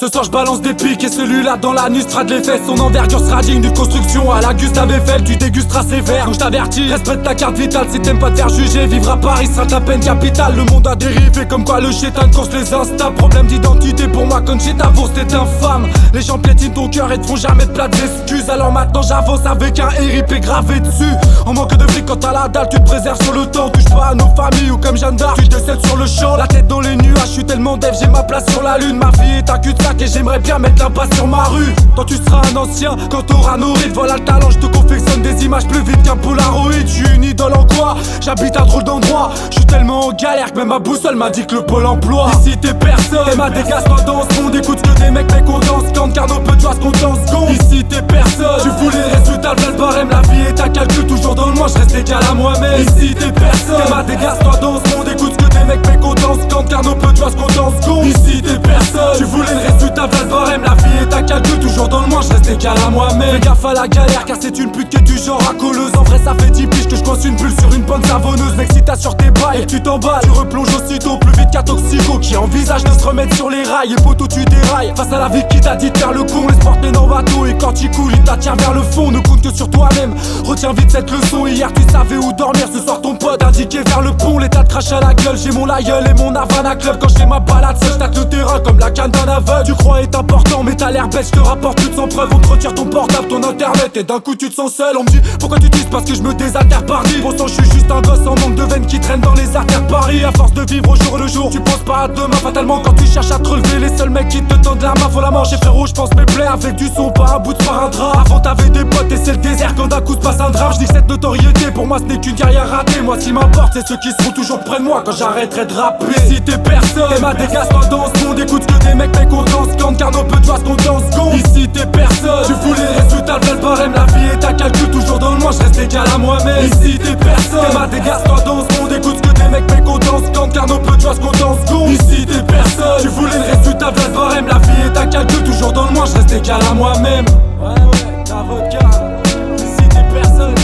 Ce soir je balance des pics et celui-là dans l'anus fera de les fesses. Son envergure sera digne d'une construction à la Gustave Eiffel. Tu dégusteras sévère, donc je t'avertis, respecte ta carte vitale. Si t'aimes pas te faire juger, vivre à Paris sera ta peine capitale. Le monde a dérivé comme quoi le chétan course les insta. Problème d'identité pour moi quand j'ai ta bourse t'es infâme. Les gens piétinent ton cœur et te font jamais de plat d'excuses. Alors maintenant j'avance avec un RIP gravé dessus. En manque de fric quand t'as la dalle, tu te préserves sur le temps. Touche pas à nos familles ou comme Jeanne d'Arc, tu décèdes sur le champ. La tête dans les nuages, je suis tellement dev, j'ai ma place sur la lune. Ma vie est un cul-de-sac et j'aimerais bien mettre la base sur ma rue. Toi tu seras un ancien quand t'auras nos rides. Voilà le talent, je te confectionne des images plus vite qu'un Polaroid. Je suis une idole en quoi? J'habite un drôle d'endroit. Je suis tellement en galère que même ma boussole m'a dit que le pôle emploi. Ici t'es personne, et ma dégasse-toi dans ce monde. Écoute ce que des mecs mécontents scandent car nos peu de joie se comptent en secondes. Ici t'es personne, tu voulais le résultat, le barème. La vie est un calcul, toujours dans le mois, je reste égal à moi-même. Ici t'es personne, et ma dégasse-toi dans ce monde. Écoute ce que des mecs mécontents scandent car nos peu de joie se comptent en secondes. Ici t'es personne, tu voulais le résultat, le barème. La vie est un calcul, toujours dans le mois, je reste égal à moi-même. Fais gaffe à la galère car c'est une pute qui est du genre racoleuse. En vrai ça fait 10 piges que je coince une bulle sur une bonne savonneuse. Mec si t'as sur tes bails et que tu t'emballes, tu replonges aussitôt plus vite qu'un toxico qui envisage de se remettre sur les rails. Et poteau tu dérailles face à la vie qui t'a dit de faire le con. Laisse porter dans bateau et quand il coule il t'attire vers le fond. Ne compte que sur toi-même, retiens vite cette leçon. Hier tu savais où dormir, ce soir ton pote indiqué vers le pont. L'état de crache à la gueule, j'ai mon laïeul et mon Havana Club. Quand je fais ma balade seul, j'tâte le terrain comme la canne d'un aveugle. Tu crois est important mais t'as l'air bête, je te rapporte toute sans preuve. On te retire ton portable, ton internet et d'un coup tu te sens seul. On me dit pourquoi tu dis parce que je me désaltère par vie. Pourtant je suis juste un gosse en manque de veines qui traîne dans les artères Paris. À force de vivre au jour le jour, tu penses pas à demain fatalement. Quand tu cherches à te relever, les seuls mecs qui te tendent la main faut la manger. Frérot je pense mes plaies avec du son, pas un bout de sparadrap. Avant t'avais des potes et c'est le désert quand d'un coup se passe un drame. Je dis que cette notoriété pour moi ce n'est qu'une carrière ratée. Moi ce qui m'importe c'est ceux qui seront toujours près de moi quand j'arrêterai de rapper. Si t'es personne, et ma dégasse-toi dans ce monde. Écoute que des mecs mécontents scandent car nos peu de joie se comptent en secondes. Ici t'es personne, tu voulais le résultat, le barème. La vie est un calcul, toujours dans le mois, je reste égal à moi-même. Ici t'es personne, et ma dégasse-toi dans ce monde. Écoute que des mecs mécontents scandent car nos peu de joie se comptent en secondes. Ici t'es personne, tu voulais le résultat, le barème. La vie est un calcul, toujours dans le mois, je reste égal à moi-même. Ouais, t'avocat. Ici t'es personne,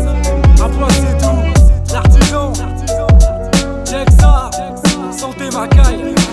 un point c'est tout. L'artisan, check ça, santé ma caille.